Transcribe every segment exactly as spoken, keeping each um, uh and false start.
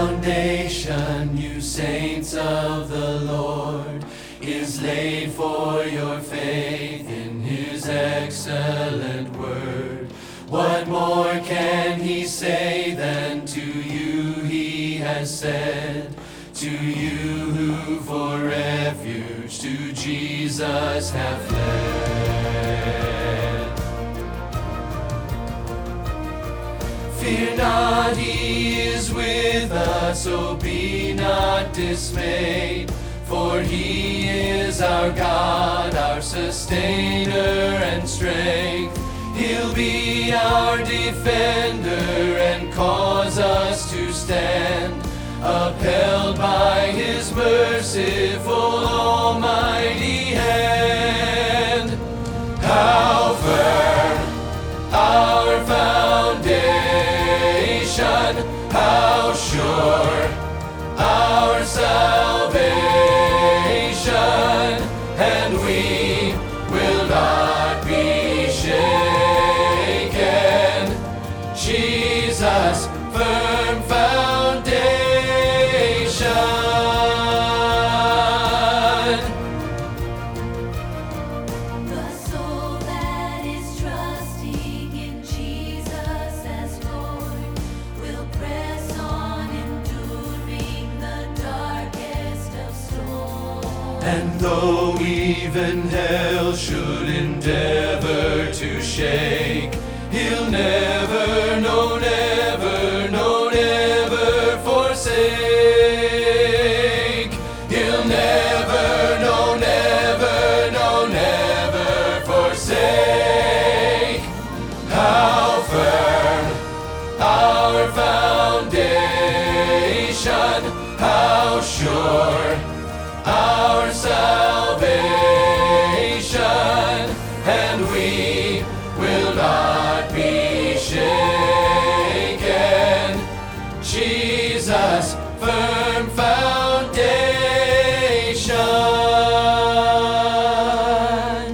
foundation, you saints of the Lord, is laid for your faith in his excellent word. What more can he say than to you he has said? To you who for refuge to Jesus have fled. Fear not, he is with us, so be not dismayed. For he is our God, our sustainer and strength. He'll be our defender and cause us to stand, upheld by his merciful almighty hand. How firm our foundation, how sure our salvation, and we will not be shaken. Jesus, firm foundation. The soul that is trusting in Jesus as Lord will press on, enduring the darkest of storms. And though even hell should endeavor to shake, he'll never, no, never, no, never forsake. He'll never, no, never, no, never forsake. How firm our foundation, how sure our salvation, and we will not be shaken. Jesus, firm foundation.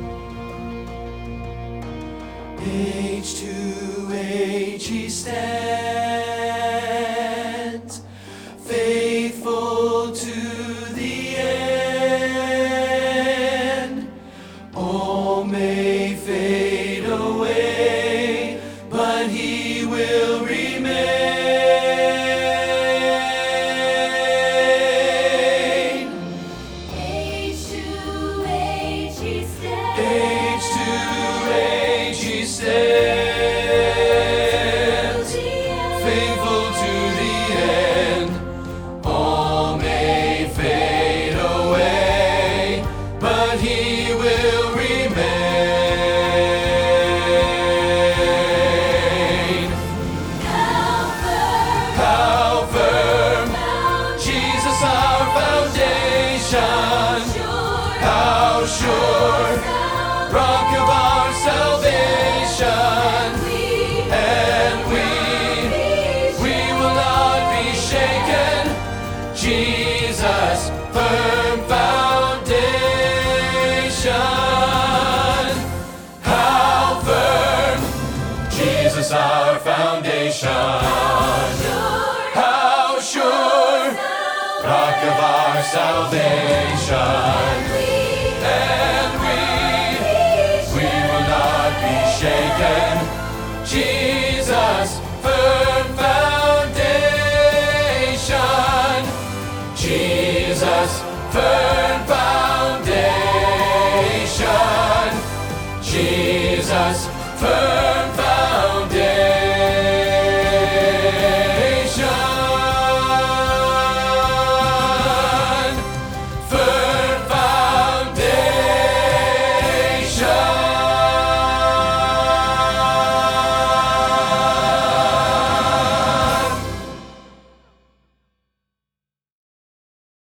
Age to age he stands, faithful to the end. All may fade away, but he will remain. Age to age he stands, Age to age he stands, faithful to the end. All may fade away, but he will remain. How firm, How firm, foundation, Jesus our foundation. sure, How sure, rock of our salvation. And we, we will not be shaken. Jesus, firm foundation. How firm, Jesus our foundation. How sure, rock of our salvation. And we, we will not be shaken. Jesus, firm foundation. Jesus, firm foundation. Jesus, firm